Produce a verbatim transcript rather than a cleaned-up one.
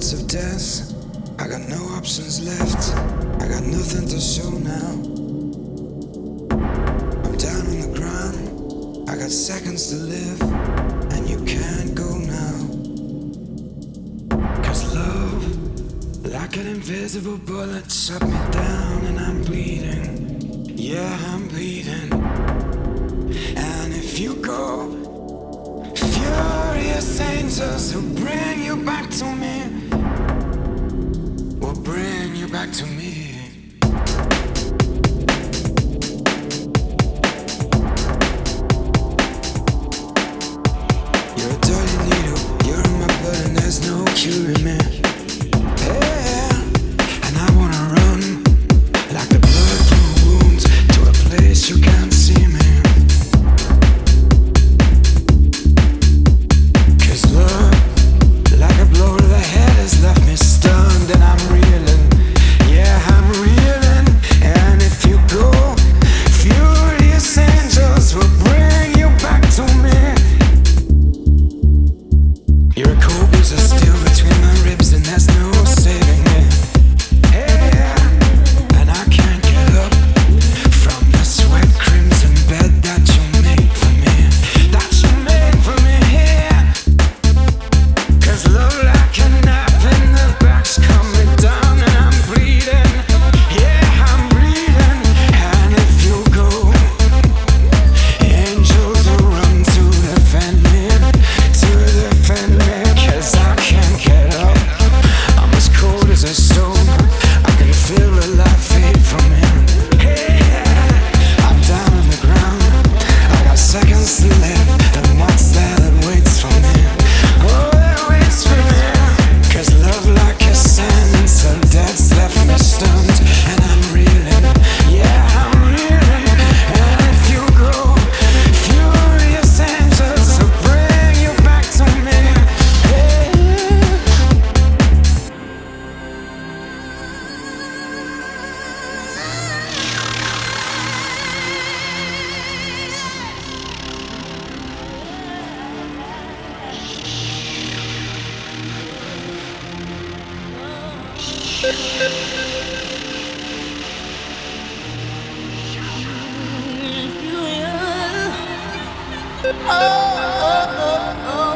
threats of death. I got no options left. I got nothing to show now. I'm down on the ground. I got seconds to live, and you can't go now. Cause love, like an invisible bullet, shut me down, and I'm bleeding. Yeah, I'm bleeding. And if you go, furious angels will bring you back to me. Will bring you back to me. You're a dirty needle, you're in my blood and there's no curing me. Yeah, and I wanna run like the blood from a wound to a place you can't see me. Left me stunned and I'm reeling. Yeah, I'm reeling. And if you go, furious angels will bring you back to me. You're a cold piece of steel between my ribs and there's no saving me. Yeah, and I can't get up from the sweat crimson bed that you made for me. That you made for me, yeah. Cause love like a knife, coming down and I'm bleeding. Yeah, I'm bleeding. And if you go, angels will run to defend me, to defend me. Cause I can't get up. I'm as cold as a stone. I can feel the life fade from him. Yeah, I'm down on the ground. I got seconds to live. And what's that that waits for me? Oh, that waits for me. Cause love like a sentence of death's left me stunned, and I'm reeling. Yeah, I'm reeling. And if you go, furious angels will bring you back to me. Yeah. Oh, oh, oh, oh.